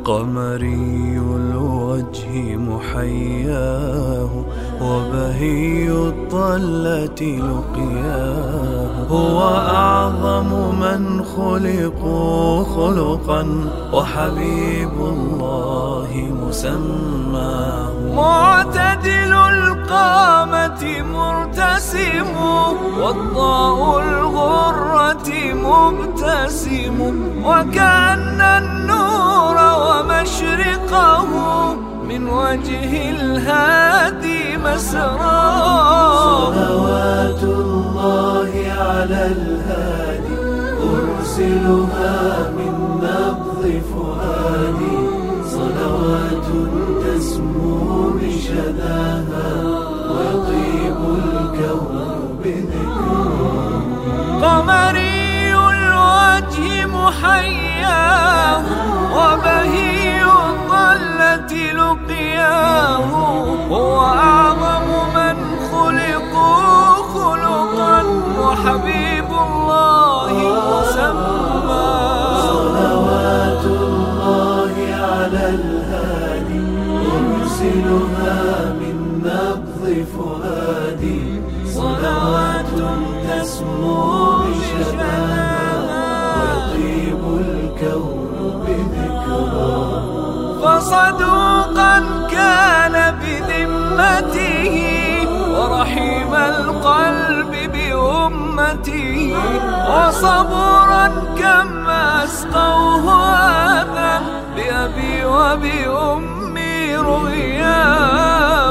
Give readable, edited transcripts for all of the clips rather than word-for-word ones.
قمري الوجه محياه وبهي الطلة لقياه، هو أعظم من خلقوا خلقا وحبيب الله مسماه. معتدل القامة مرتسم والضاء الغرة مبتسم، وكأن النور ومشرقه من وجه الهادي مسراه. صلوات الله على الهادي أرسلها من نبض فؤادي، صلوات تسمو بشذاها ويطيب الكون بذكرها. قمري الوجه محياه وبهي الطلة لقياه، هو أعظم من خلقوا خلقا وحبيب الله مسماه. صلوات الله على الهادي أرسلها من نبض فؤادي، صلوات تسمو بشذاها ويطيب الكون بذكرها. فصدوقا كان بذمته ورحيم القلب بأمته، وصبورا كما أسقوه هذا بأبي وبأمي رؤياه.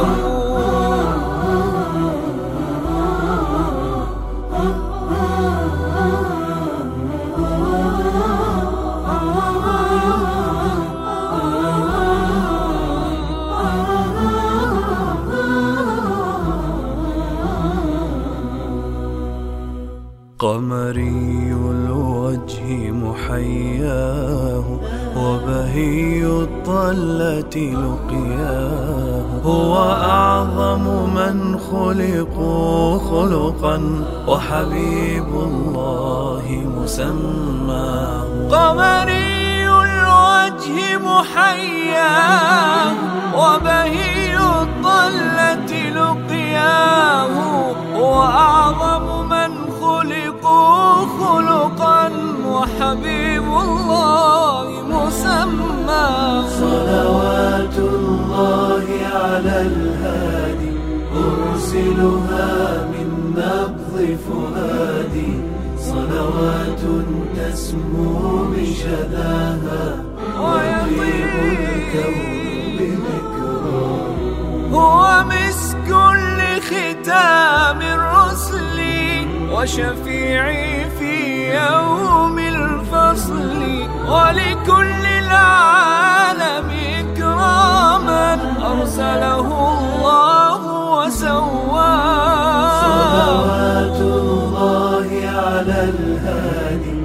قمري الوجه محياه وبهي الطلة لقياه، هو أعظم من خلقوا خلقا وحبيب الله مسماه. قمري الوجه محياه وبهي الطلة لقياه، هو أعظم من خلقوا خلقا وحبيب الله مسماه. صلوات الله على الهادي أرسلها من نبض فؤادي، صلوات تسمو بشذاها ويطيب الكون بذكرها. هو مسك لختام الرسل وشفيعي في يوم الفصل، ولكل العالم إكراما أرسله الله وسواه. صلوات الله على الهادي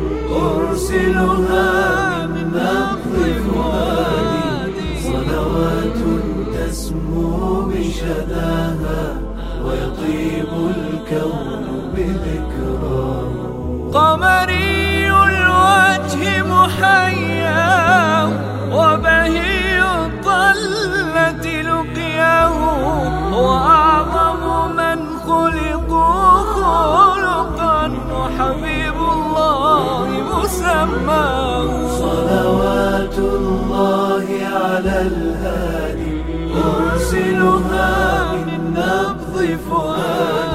أرسلها من نبض فؤادي، صلوات تسمو بشذاها ويطيب الكون بذكرها. قمري الوجه محياه وبهي الطلة لقياه، هو أعظم من خلقوا خلقا وحبيب الله مسماه. صلوات الله على الهادي أرسلها من نبض فؤادي،